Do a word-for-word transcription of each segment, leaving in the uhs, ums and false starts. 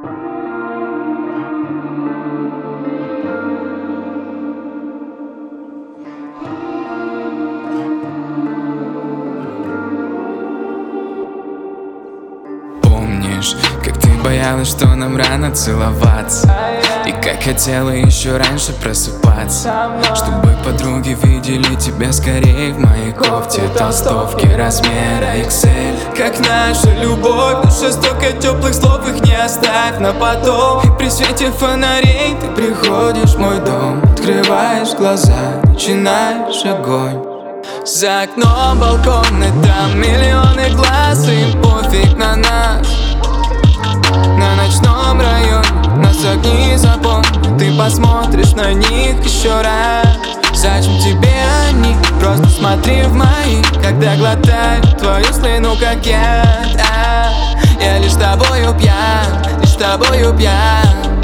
Помнишь, как ты боялась, что нам рано целоваться, и как хотела еще раньше просыпаться, чтобы подруги видели тебя скорее в моей кофте, толстовке размера икс эль. Как наша любовь, в душе столько теплых слов, их не оставь на потом. И при свете фонарей ты приходишь в мой дом, открываешь глаза, начинаешь огонь. За окном балкон, и там миллионы глаз, им пофиг на нас. На ночном районе нас огни запомнят, ты посмотришь на них еще раз. Зачем тебе они? Просто смотри в мои, когда глотаю твою слюну, как я. а, Я лишь тобою пьян, лишь тобою пьян.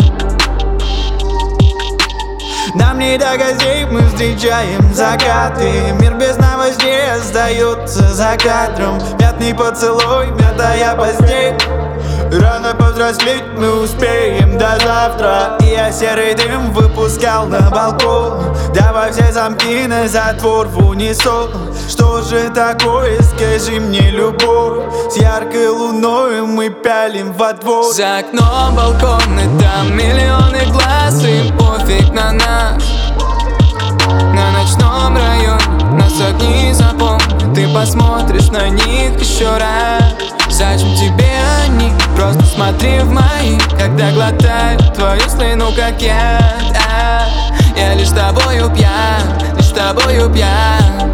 Нам не до газет, мы встречаем закаты. Мир без новостей остается за кадром. Мятный поцелуй, мятая постель. Рано повзрослеть мы успеем до завтра. И я серый дым выпускал на балкон. Давай все замки на затвор в унисон. Что же такое, скажи мне, любовь? С яркой луной мы пялим во двор. За окном балкон, и там миллионы глаз, им пофиг на нас. На ночном районе нас огни запомнят, ты посмотришь на них еще раз. Зачем тебе они? Просто смотри в мои, когда глотаю твою слюну, как я. а, Я лишь тобою пьян, лишь тобою пьян.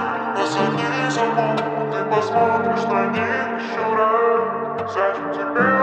Посмотришь на них еще раз. Зачем тебе